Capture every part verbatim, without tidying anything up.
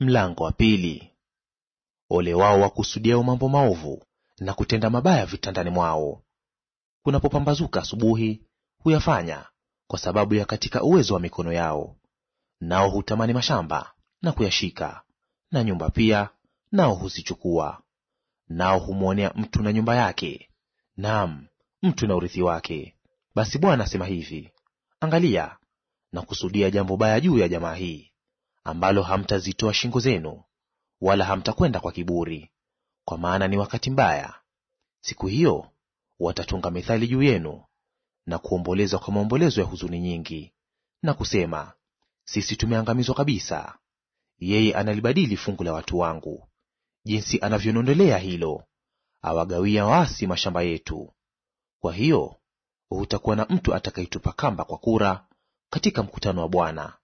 Mlango wa pili. Ole wao wakusudiao mambo maovu na kutenda mabaya vitandani mwao. Kunapopambazuka asubuhi huyafanya, kwa sababu ya katika uwezo wa mikono yao. Nao hutamani mashamba na kuyashika, na nyumba pia nao huzichukua. Nao humwonea mtu na nyumba yake, naam, mtu na urithi wake. Basi Bwana asema hivi: Angalia, na kusudia jambo baya juu ya jamaa hii, ambalo hamtazitoa shingo zenu, wala hamtakwenda kwa kiburi, kwa maana ni wakati mbaya. Siku hiyo watatunga mithali juu yenu, na kuomboleza kwa maombolezo ya huzuni nyingi, na kusema, sisi tumeangamizwa kabisa. Yeye analibadili fungu la watu wangu, jinsi anavyonondolea hilo, awagawia waasi mashamba yetu. Kwa hiyo hutakuwa na mtu atakayetupa kamba kwa kura katika mkutano wa Bwana.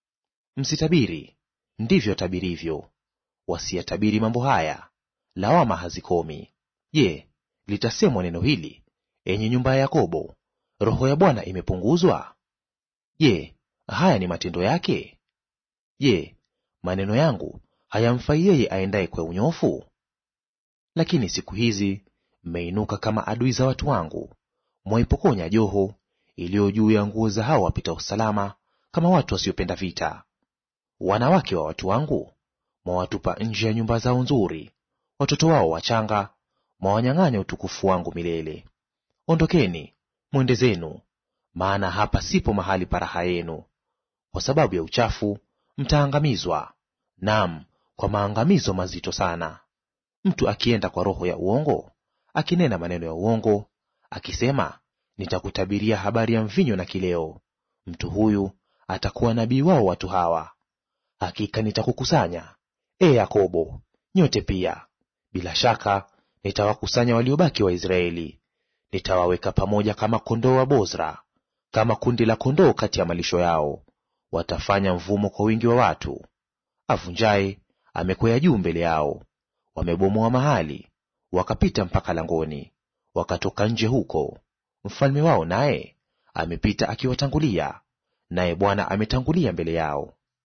Msitabiri, ndivyo atabirivyo; wasiyatabiri mambo haya, lawama hazikomi. Je, litasemwa neno hili, enyi nyumba ya Yakobo, roho ya Bwana imepunguzwa? Je, haya ni matendo yake? Je, maneno yangu hayamfai yeye aendaye kwa unyofu? Lakini siku hizi mmeinuka kama adui za watu wangu, mwaipokonya joho iliyo juu ya nguo za hao wapitao salama, kama watu wasiopenda vita. Wanawake wa watu wangu mwawatupa nje ya nyumba zao nzuri, watoto wao wachanga mwawanyang'anya utukufu wangu milele. Ondokeni mwende zenu, maana hapa sipo mahali pa raha yenu. Kwa sababu ya uchafu mtaangamizwa, naam, kwa maangamizo mazito sana. Mtu akienda kwa roho ya uongo, akinena maneno ya uongo, akisema, nitakutabiria habari ya mvinyo na kileo, mtu huyu atakuwa nabii wao watu hawa. Hakika nitakukusanya, e Yakobo, nyote pia; bila shaka nitawakusanya waliobaki wa Israeli. Nitawaweka pamoja kama kondoo wa Bozra, kama kundi la kondoo kati ya malisho yao. Watafanya mvumo kwa wingi wa watu. Avunjaye amekwea juu mbele yao. Wamebomoa mahali, wakapita mpaka langoni, wakatoka nje huko. Mfalme wao naye amepita akiwatangulia, naye Bwana ametangulia mbele yao.